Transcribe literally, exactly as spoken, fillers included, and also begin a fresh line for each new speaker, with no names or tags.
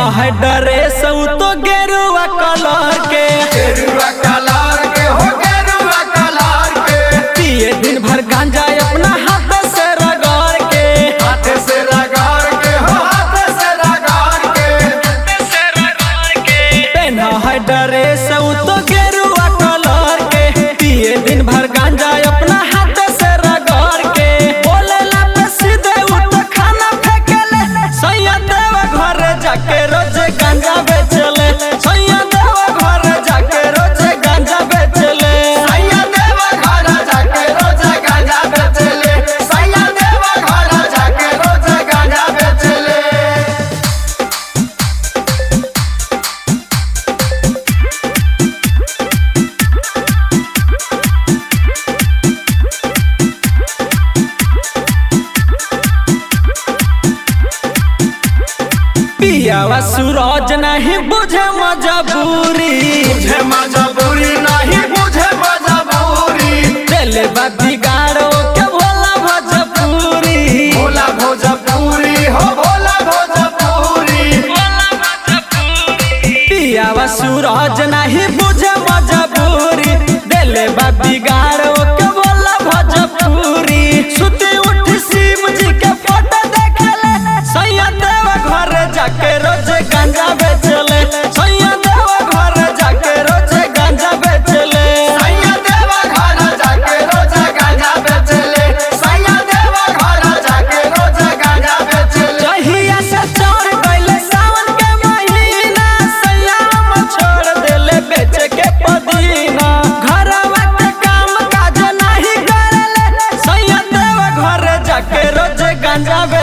है ड्रेस तो गेरुआ कलर के
गेरुआ कलर के हो गेरुआ कलर के
पिए दिन भर गांजा अपना हाथ से रगड़ के
हाथ से रगड़ के हो हाथ से रगड़ के
पहना है ड्रेस तो गेरुआ कलर के पिए दिन भर गांजा अपना हाथ से रगड़ के बोले ला पे सीधे उ तो खाना फेंकेले सैया देव घर जाके रोज गांजा बेचले सैया देव घर जाके रोज गांजा बेचले
सैया देव घर जाके रोज गांजा बेचले सैया देव घर जाके रोज गांजा बेचले
पियावा सूरज नहीं बुझे मजबूरी
बुझे मजबूरी नहीं बुझे मजबूरी
दिल बा बिगाड़ो के भोला भोजपुरी
भोला भोजपुरी हो भोला भोजपुरी
पियावा सूरज नहीं बुझे मजबूरी दिल बा बिगाड़ो के भोला भोजपुरी सुती उठ शिव जी के फोटो देखले सैया देव घर जाके रोज गांजा बेचले सैया देव घर जाके रोज गांजा बेचले
सैया देव घर जाके रोज गांजा बेचले सैया देव घर जाके रोज गांजा बेचले
जहिया से चढ़ गइले सावन के महीना सैया हम छोड़ देले बेच के पदीना घरवा के काम काज नहीं करेले सैया देव घर जाके रोज गांजा